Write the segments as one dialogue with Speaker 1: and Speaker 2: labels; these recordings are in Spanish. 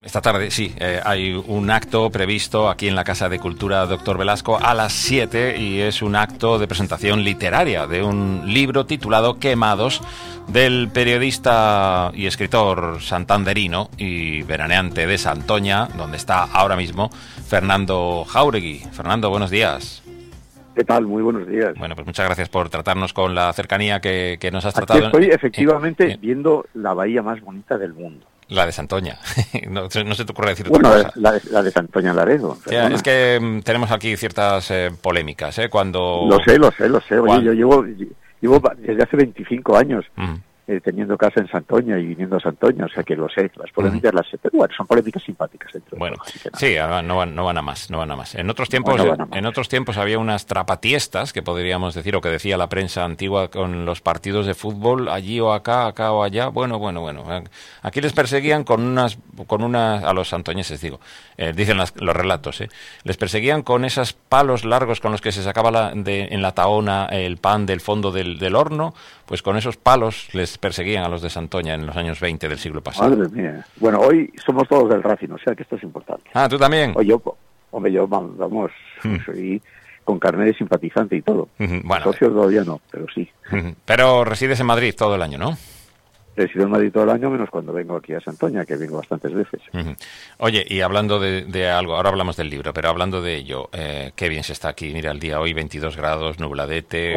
Speaker 1: Esta tarde, sí, hay un acto previsto aquí en la Casa de Cultura Doctor Velasco a las 7 y es un acto de presentación literaria de un libro titulado Quemados del periodista y escritor santanderino y veraneante de Santoña, donde está ahora mismo Fernando Jáuregui. Fernando, buenos días.
Speaker 2: ¿Qué tal? Muy buenos días.
Speaker 1: Bueno, pues muchas gracias por tratarnos con la cercanía que nos has tratado.
Speaker 2: Aquí estoy efectivamente viendo la bahía más bonita del mundo.
Speaker 1: La de Santoña. No se te ocurre decir
Speaker 2: otra
Speaker 1: cosa.
Speaker 2: La de Santoña Laredo.
Speaker 1: Es que tenemos aquí ciertas polémicas, cuando...
Speaker 2: Lo sé. Oye, yo llevo desde hace 25 años teniendo casa en Santoña y viniendo a Santoña, o sea que lo sé. Las polémicas las sé, pero bueno, son polémicas simpáticas.
Speaker 1: Bueno, sí, no van a más. En otros tiempos había unas trapatiestas, que podríamos decir, o que decía la prensa antigua con los partidos de fútbol, allí o acá o allá. Bueno. Aquí les perseguían con unas a los santoñeses, digo, dicen los relatos, les perseguían con esos palos largos con los que se sacaba en la tahona el pan del fondo del horno, pues con esos palos les perseguían a los de Santoña en los años 20 del siglo pasado.
Speaker 2: Madre mía. Bueno, hoy somos todos del Racing, o sea que esto es importante.
Speaker 1: Ah, ¿tú también?
Speaker 2: Yo vamos, soy con carnet de simpatizante y todo.
Speaker 1: Bueno,
Speaker 2: socio todavía no, pero sí.
Speaker 1: Pero resides en Madrid todo el año, ¿no?
Speaker 2: Resido en Madrid todo el año, menos cuando vengo aquí a Santoña, que vengo bastantes veces.
Speaker 1: Oye, y hablando de algo, ahora hablamos del libro, pero hablando de ello, qué bien se está aquí. Mira, el día hoy 22 grados, nubladete.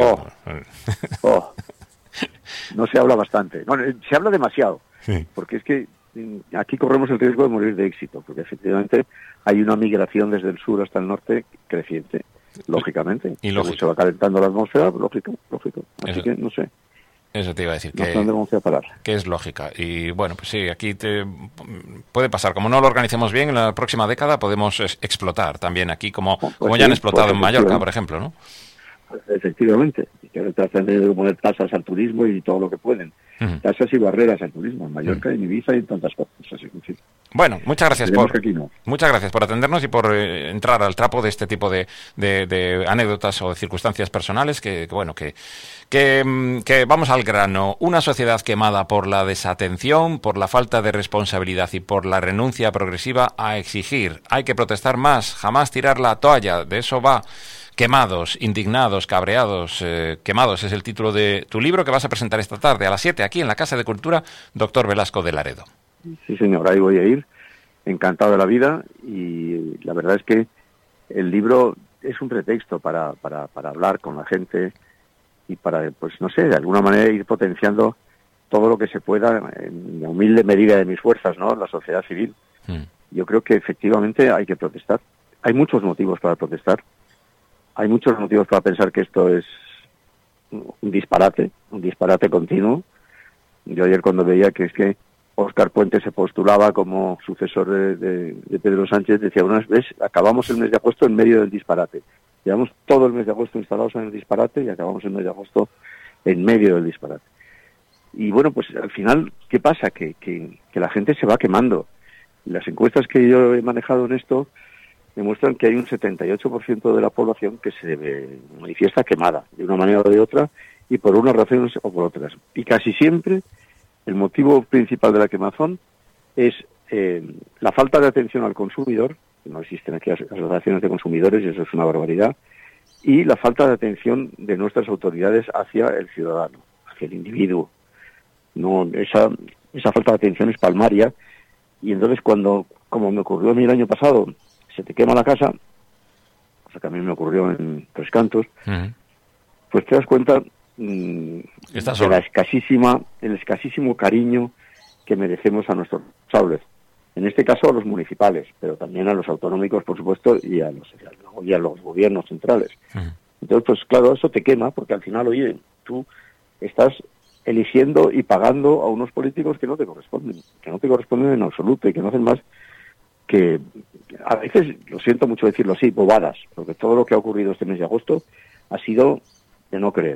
Speaker 2: No se habla bastante. No, se habla demasiado,
Speaker 1: sí.
Speaker 2: Porque es que aquí corremos el riesgo de morir de éxito, porque efectivamente hay una migración desde el sur hasta el norte creciente, lógicamente.
Speaker 1: Y lógico.
Speaker 2: Se va calentando la atmósfera, lógico. Así
Speaker 1: Eso.
Speaker 2: Que no sé.
Speaker 1: Eso te iba a decir,
Speaker 2: no sé dónde vamos a parar.
Speaker 1: Que es lógica. Y bueno, pues sí, aquí puede pasar. Como no lo organicemos bien, en la próxima década podemos explotar también aquí, como ya han explotado en Mallorca, por ejemplo, ¿no?
Speaker 2: Efectivamente, que ahora tratan de poner tasas al turismo y todo lo que pueden. Tasas y barreras al turismo en Mallorca, en Ibiza y en tantas cosas. Así que, sí.
Speaker 1: Muchas gracias muchas gracias por atendernos y por entrar al trapo de este tipo de anécdotas o de circunstancias personales que vamos al grano. Una sociedad quemada por la desatención, por la falta de responsabilidad y por la renuncia progresiva a exigir. Hay que protestar más, jamás tirar la toalla. De eso va. Quemados, indignados, cabreados, quemados es el título de tu libro que vas a presentar esta tarde a las 7 aquí en la Casa de Cultura Doctor Velasco de Laredo.
Speaker 2: Sí, señor, ahí voy a ir, encantado de la vida, y la verdad es que el libro es un pretexto para hablar con la gente y para, pues no sé, de alguna manera ir potenciando todo lo que se pueda en la humilde medida de mis fuerzas, ¿no? La sociedad civil. Yo creo que efectivamente hay que protestar. Hay muchos motivos para protestar. Hay muchos motivos para pensar que esto es un disparate continuo. Yo ayer cuando veía que es que Óscar Puente se postulaba como sucesor de Pedro Sánchez, decía, una vez, acabamos el mes de agosto en medio del disparate. Llevamos todo el mes de agosto instalados en el disparate y acabamos el mes de agosto en medio del disparate. Y bueno, pues al final, ¿qué pasa? Que la gente se va quemando. Las encuestas que yo he manejado en esto demuestran que hay un 78% de la población que se manifiesta quemada, de una manera o de otra, y por unas razones o por otras. Y casi siempre el motivo principal de la quemazón es la falta de atención al consumidor, que no existen aquí asociaciones de consumidores y eso es una barbaridad, y la falta de atención de nuestras autoridades hacia el ciudadano, hacia el individuo. No, esa falta de atención es palmaria, y entonces como me ocurrió a mí el año pasado, se te quema la casa, cosa que a mí me ocurrió en Tres Cantos, pues te das cuenta de el escasísimo cariño que merecemos a nuestros responsables. En este caso a los municipales, pero también a los autonómicos, por supuesto, y a los gobiernos centrales. Entonces, pues claro, eso te quema, porque al final, oye, tú estás eligiendo y pagando a unos políticos que no te corresponden en absoluto y que no hacen más que, a veces, lo siento mucho decirlo así, bobadas, porque todo lo que ha ocurrido este mes de agosto ha sido de no creer.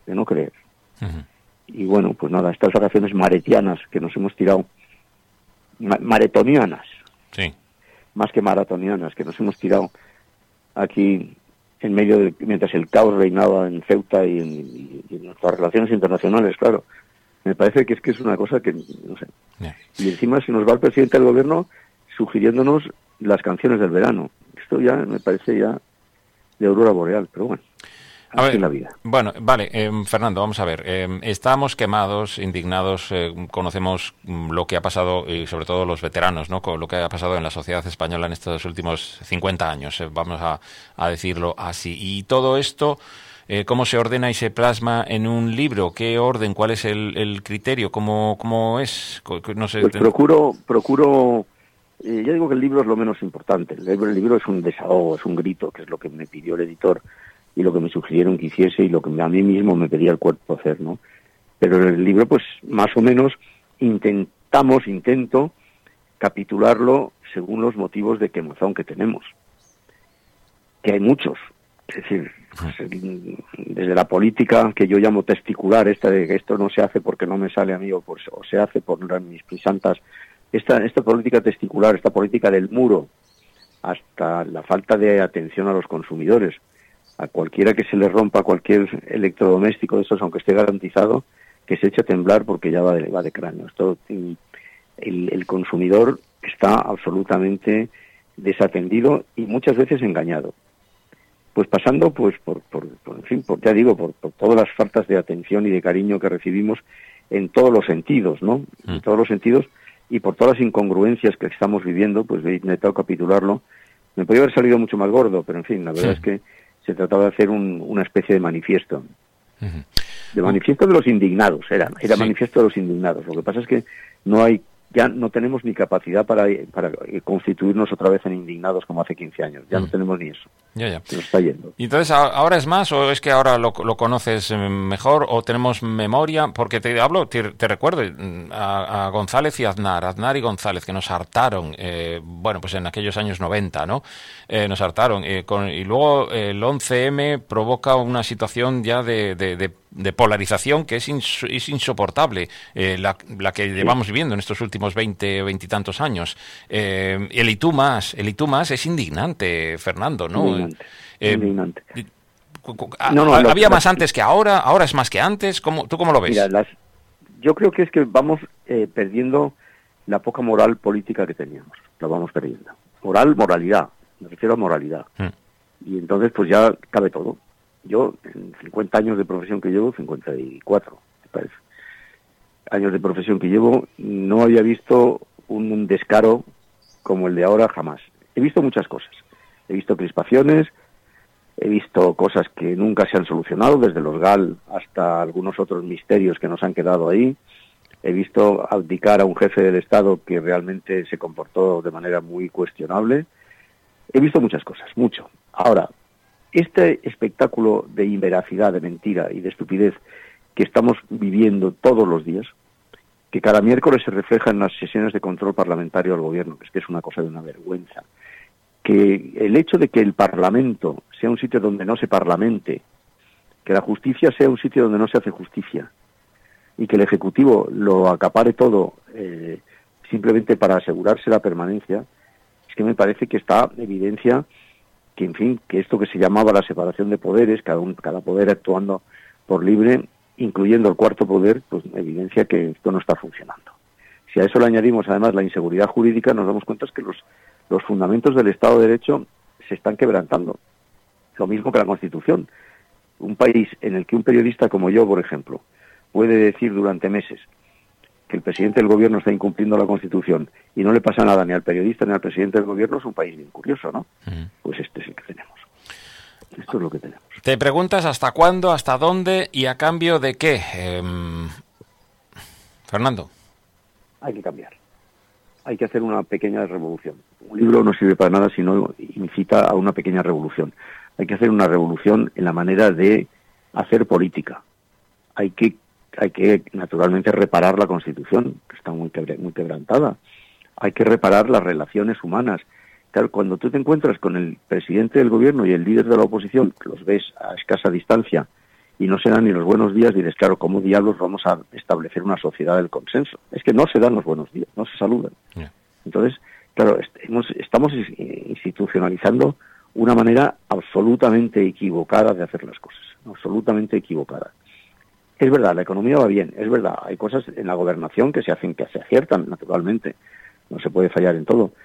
Speaker 2: Y bueno, pues nada, estas vacaciones maretianas que nos hemos tirado, maratonianas,
Speaker 1: sí,
Speaker 2: más que maratonianas, que nos hemos tirado aquí en medio mientras el caos reinaba en Ceuta y en nuestras relaciones internacionales, claro. Me parece que es una cosa que, no sé.
Speaker 1: Yeah.
Speaker 2: Y encima se nos va el presidente del gobierno sugiriéndonos las canciones del verano. Esto ya me parece ya de aurora boreal, pero bueno.
Speaker 1: A ver,
Speaker 2: la vida.
Speaker 1: Bueno, vale, Fernando, vamos a ver. Estamos quemados, indignados, conocemos lo que ha pasado, y sobre todo los veteranos, ¿no? Con lo que ha pasado en la sociedad española en estos últimos 50 años, vamos a decirlo así. Y todo esto, ¿cómo se ordena y se plasma en un libro? ¿Qué orden? ¿Cuál es el criterio? ¿Cómo es? No sé.
Speaker 2: Pues procuro ya digo que el libro es lo menos importante. El libro es un desahogo, es un grito, que es lo que me pidió el editor y lo que me sugirieron que hiciese y lo que a mí mismo me pedía el cuerpo hacer, ¿no? Pero en el libro, pues más o menos intento capitularlo según los motivos de quemazón que tenemos, que hay muchos. Es decir, desde la política, que yo llamo testicular, esta de que esto no se hace porque no me sale a mí o se hace por mis santas, esta política testicular, esta política del muro, hasta la falta de atención a los consumidores. A cualquiera que se le rompa cualquier electrodoméstico de esos, aunque esté garantizado, que se eche a temblar porque ya va de cráneo. Esto, el consumidor está absolutamente desatendido y muchas veces engañado. Pues pasando por todas las faltas de atención y de cariño que recibimos en todos los sentidos, ¿no? En todos los sentidos, y por todas las incongruencias que estamos viviendo, pues he intentado capitularlo. Me podría haber salido mucho más gordo, pero en fin, la verdad es que se trataba de hacer una especie de manifiesto. De manifiesto de los indignados, era manifiesto de los indignados. Lo que pasa es que ya no tenemos ni capacidad para constituirnos otra vez en indignados como hace 15 años. Ya no tenemos ni eso.
Speaker 1: Ya.
Speaker 2: Se nos está yendo.
Speaker 1: ¿Y entonces ahora es más o es que ahora lo conoces mejor o tenemos memoria? Porque te recuerdo a González y Aznar y González, que nos hartaron, pues en aquellos años 90, ¿no? Nos hartaron. Y luego el 11M provoca una situación ya de polarización que es insoportable, la que llevamos viviendo en estos últimos 20 y tantos años. El y tú más es indignante, Fernando, ¿no?
Speaker 2: Indignante.
Speaker 1: ¿Había más antes que ahora es más que antes? ¿Tú cómo lo ves?
Speaker 2: Mira, yo creo que es que vamos perdiendo la poca moral política que teníamos, la vamos perdiendo. Moralidad, me refiero a moralidad. Y entonces pues ya cabe todo. Yo, en 50 años de profesión que llevo, 54, me parece, años de profesión que llevo, no había visto un descaro como el de ahora jamás. He visto muchas cosas. He visto crispaciones, he visto cosas que nunca se han solucionado, desde los GAL hasta algunos otros misterios que nos han quedado ahí. He visto abdicar a un jefe del Estado que realmente se comportó de manera muy cuestionable. He visto muchas cosas, mucho. Ahora, este espectáculo de inveracidad, de mentira y de estupidez que estamos viviendo todos los días, que cada miércoles se refleja en las sesiones de control parlamentario al gobierno, que es una cosa de una vergüenza, que el hecho de que el Parlamento sea un sitio donde no se parlamente, que la justicia sea un sitio donde no se hace justicia, y que el Ejecutivo lo acapare todo simplemente para asegurarse la permanencia, es que me parece que está en evidencia que, en fin, que esto que se llamaba la separación de poderes, cada poder actuando por libre, incluyendo el cuarto poder, pues evidencia que esto no está funcionando. Si a eso le añadimos además la inseguridad jurídica, nos damos cuenta que los fundamentos del Estado de Derecho se están quebrantando. Lo mismo que la Constitución. Un país en el que un periodista como yo, por ejemplo, puede decir durante meses que el presidente del gobierno está incumpliendo la Constitución y no le pasa nada ni al periodista ni al presidente del gobierno, es un país bien curioso, ¿no? Pues este es el que tenemos. Esto es lo que tenemos.
Speaker 1: Te preguntas hasta cuándo, hasta dónde y a cambio de qué, Fernando.
Speaker 2: Hay que cambiar. Hay que hacer una pequeña revolución. Un libro no sirve para nada si no incita a una pequeña revolución. Hay que hacer una revolución en la manera de hacer política. Hay que naturalmente reparar la Constitución, que está muy quebrantada. Hay que reparar las relaciones humanas. Claro, cuando tú te encuentras con el presidente del gobierno y el líder de la oposición, que los ves a escasa distancia y no se dan ni los buenos días, dices, claro, ¿cómo diablos vamos a establecer una sociedad del consenso? Es que no se dan los buenos días, no se saludan. Yeah. Entonces, claro, estamos institucionalizando una manera absolutamente equivocada de hacer las cosas, absolutamente equivocada. Es verdad, la economía va bien, es verdad, hay cosas en la gobernación que se aciertan, naturalmente, no se puede fallar en todo,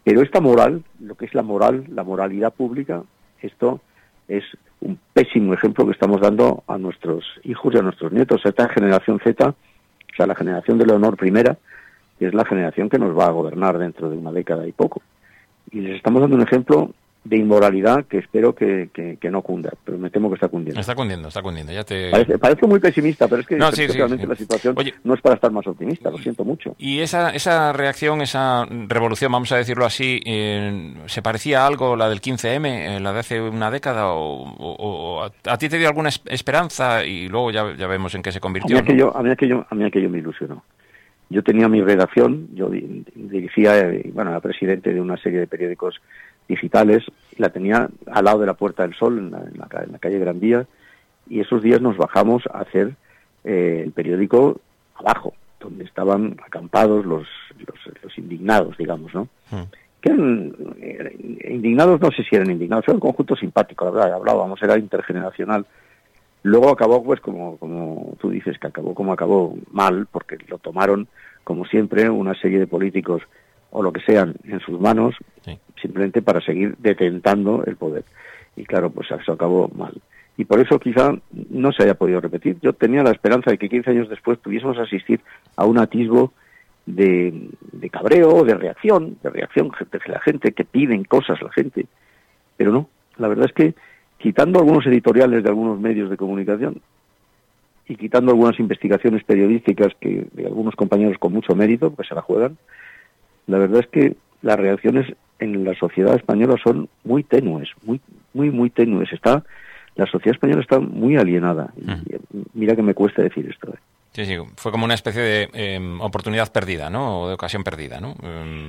Speaker 2: Pero esta moral, lo que es la moral, la moralidad pública, esto es un pésimo ejemplo que estamos dando a nuestros hijos y a nuestros nietos. Esta generación Z, o sea, la generación de Leonor I, que es la generación que nos va a gobernar dentro de una década y poco. Y les estamos dando un ejemplo de inmoralidad que espero que no cunda, pero me temo que está cundiendo.
Speaker 1: Está cundiendo. Ya te...
Speaker 2: Parece muy pesimista, pero es que realmente
Speaker 1: sí.
Speaker 2: La situación
Speaker 1: Oye,
Speaker 2: no es para estar más optimista, lo siento mucho.
Speaker 1: Y esa reacción, esa revolución, vamos a decirlo así, ¿se parecía a algo la del 15M, la de hace una década? ¿O a ti te dio alguna esperanza y luego ya vemos en qué se convirtió?
Speaker 2: A mí aquello me ilusionó. Yo tenía mi redacción, yo dirigía, era presidente de una serie de periódicos digitales, la tenía al lado de la Puerta del Sol, en la calle Gran Vía, y esos días nos bajamos a hacer el periódico abajo, donde estaban acampados los indignados, digamos, ¿no? Que eran indignados, no sé si eran indignados, era un conjunto simpático, la verdad, hablábamos, era intergeneracional. Luego acabó, pues, como tú dices, que acabó mal, porque lo tomaron, como siempre, una serie de políticos o lo que sean en sus manos, sí, simplemente para seguir detentando el poder. Y claro, pues eso acabó mal. Y por eso quizá no se haya podido repetir. Yo tenía la esperanza de que 15 años después pudiésemos asistir a un atisbo de cabreo, de reacción de la gente, que piden cosas la gente. Pero no, la verdad es que quitando algunos editoriales de algunos medios de comunicación y quitando algunas investigaciones periodísticas que de algunos compañeros con mucho mérito, pues se la juegan, la verdad es que las reacciones en la sociedad española son muy tenues, muy tenues. La sociedad española está muy alienada. Y mira que me cuesta decir esto.
Speaker 1: Sí, fue como una especie de oportunidad perdida, ¿no? O de ocasión perdida, ¿no?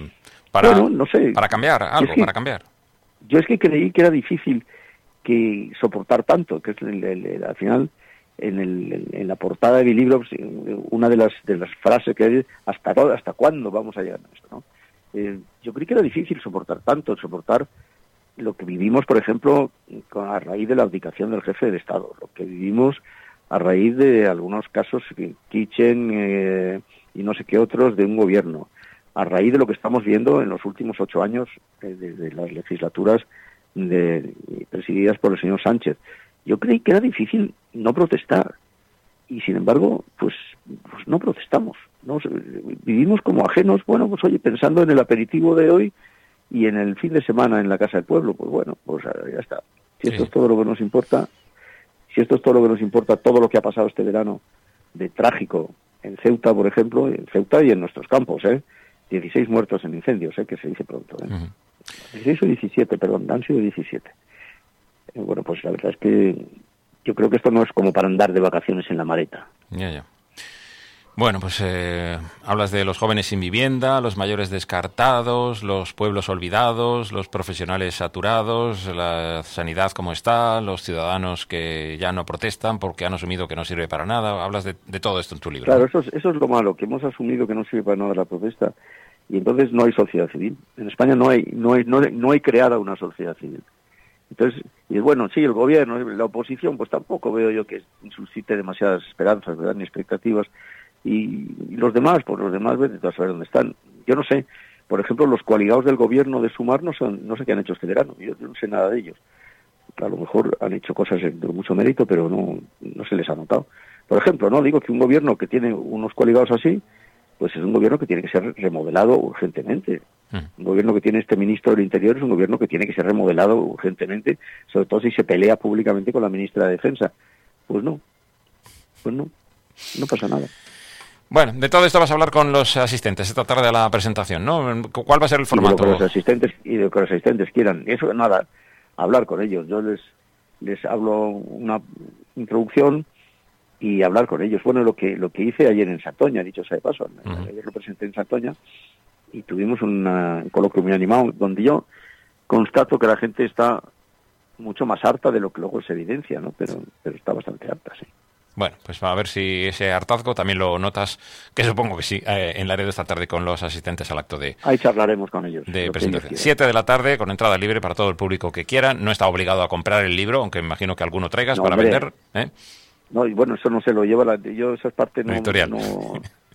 Speaker 1: No sé. Para cambiar algo, para cambiar.
Speaker 2: Yo es que creí que era difícil que soportar tanto, que es al final en la portada de mi libro, pues, una de las frases que hay, ¿hasta cuándo vamos a llegar a esto, no? Yo creí que era difícil soportar lo que vivimos, por ejemplo, a raíz de la abdicación del jefe de Estado, lo que vivimos a raíz de algunos casos, Kitchen y no sé qué otros, de un gobierno, a raíz de lo que estamos viendo en los últimos 8 años desde las legislaturas presididas por el señor Sánchez. Yo creí que era difícil no protestar y sin embargo pues no protestamos, ¿no? Vivimos como ajenos, bueno, pues oye, pensando en el aperitivo de hoy y en el fin de semana en la Casa del Pueblo, pues bueno, pues ya está. Si esto es todo lo que nos importa, todo lo que ha pasado este verano de trágico en Ceuta, por ejemplo, en Ceuta y en nuestros campos, 16 muertos en incendios, que se dice pronto, 16 o 17, perdón, han sido 17. Bueno, pues la verdad es que yo creo que esto no es como para andar de vacaciones en la maleta.
Speaker 1: Ya. Bueno, pues hablas de los jóvenes sin vivienda, los mayores descartados, los pueblos olvidados, los profesionales saturados, la sanidad como está, los ciudadanos que ya no protestan porque han asumido que no sirve para nada. Hablas de todo esto en tu libro.
Speaker 2: Claro, ¿no? Eso es lo malo, que hemos asumido que no sirve para nada la protesta y entonces no hay sociedad civil. En España no hay creada una sociedad civil. Entonces, y bueno, sí, el gobierno, la oposición, pues tampoco veo yo que suscite demasiadas esperanzas, ¿verdad?, ni expectativas. Y los demás, vete a saber dónde están. Yo no sé, por ejemplo, los coaligados del gobierno de Sumar no sé qué han hecho este verano, yo no sé nada de ellos. A lo mejor han hecho cosas de mucho mérito, pero no se les ha notado. Por ejemplo, no digo que un gobierno que tiene unos coaligados así, pues es un gobierno que tiene que ser remodelado urgentemente. Un gobierno que tiene este ministro del Interior es un gobierno que tiene que ser remodelado urgentemente, sobre todo si se pelea públicamente con la ministra de Defensa. Pues no pasa nada.
Speaker 1: Bueno, de todo esto vas a hablar con los asistentes esta tarde a la presentación, ¿no? ¿Cuál va a ser el formato?
Speaker 2: Y de lo que los asistentes quieran. Eso nada, hablar con ellos. Yo les hablo una introducción y hablar con ellos. Bueno, lo que hice ayer en Santoña, dicho sea de paso, ayer lo presenté en Santoña y tuvimos un coloquio muy animado donde yo constato que la gente está mucho más harta de lo que luego se evidencia, ¿no? Pero está bastante harta, sí.
Speaker 1: Bueno, pues a ver si ese hartazgo también lo notas, que supongo que sí, en Laredo esta tarde con los asistentes al acto de...
Speaker 2: Ahí charlaremos con ellos.
Speaker 1: De presentación. 7 de la tarde, con entrada libre para todo el público que quiera. No está obligado a comprar el libro, aunque imagino que alguno traigas para vender.
Speaker 2: No, y bueno, eso no se lo lleva yo esa parte no...
Speaker 1: Editorial.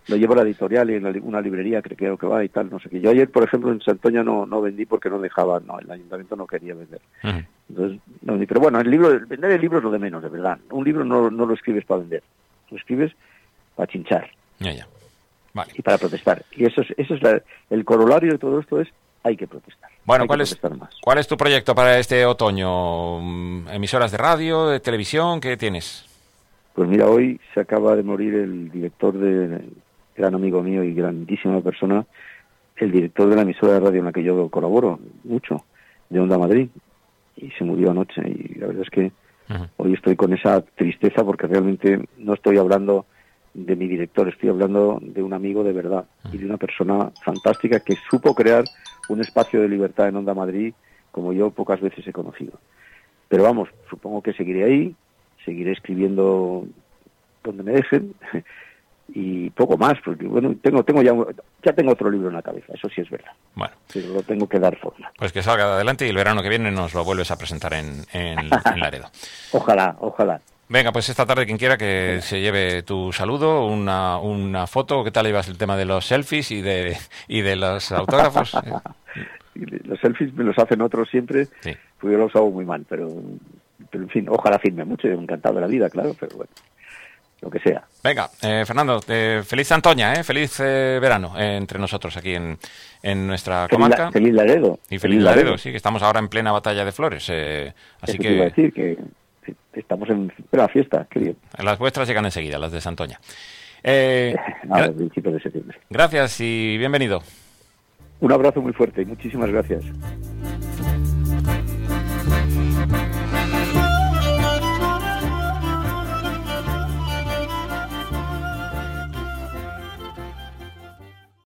Speaker 2: lo llevo a la editorial y en una librería creo que va y tal, no sé qué. Yo ayer, por ejemplo, en Santoña no vendí porque no dejaban, el ayuntamiento no quería vender. Entonces, no vendí. Pero bueno, vender el libro es lo de menos, de verdad. Un libro no lo escribes para vender, lo escribes para chinchar.
Speaker 1: Ya. Vale.
Speaker 2: Y para protestar. Y eso es el corolario de todo esto es, hay que protestar.
Speaker 1: Bueno, ¿cuál es tu proyecto para este otoño? ¿Emisoras de radio, de televisión? ¿Qué tienes?
Speaker 2: Pues mira, hoy se acaba de morir el director gran amigo mío y grandísima persona, el director de la emisora de radio en la que yo colaboro mucho, de Onda Madrid, y se murió anoche. Y la verdad es que hoy estoy con esa tristeza porque realmente no estoy hablando de mi director, estoy hablando de un amigo de verdad y de una persona fantástica que supo crear un espacio de libertad en Onda Madrid como yo pocas veces he conocido. Pero vamos, supongo que seguiré ahí, seguiré escribiendo donde me dejen y poco más, porque bueno, ya tengo otro libro en la cabeza, eso sí es verdad.
Speaker 1: Bueno,
Speaker 2: pero lo tengo que dar forma.
Speaker 1: Pues que salga adelante y el verano que viene nos lo vuelves a presentar en Laredo.
Speaker 2: Ojalá.
Speaker 1: Venga, pues esta tarde quien quiera que se lleve tu saludo, una foto. ¿Qué tal llevas el tema de los selfies y de los autógrafos?
Speaker 2: Los selfies me los hacen otros siempre,
Speaker 1: sí.
Speaker 2: Porque yo los hago muy mal, pero en fin, ojalá firme mucho, yo encantado de la vida, claro, pero bueno, lo que sea.
Speaker 1: Venga, Fernando, feliz Santoña, feliz verano entre nosotros aquí en nuestra comarca.
Speaker 2: Feliz Laredo.
Speaker 1: Y feliz Laredo, sí, que estamos ahora en plena batalla de flores, así que...
Speaker 2: Te iba a decir que estamos en plena fiesta, qué bien.
Speaker 1: Las vuestras llegan enseguida, las de Santoña.
Speaker 2: Al principio de septiembre.
Speaker 1: Gracias y bienvenido.
Speaker 2: Un abrazo muy fuerte y muchísimas gracias.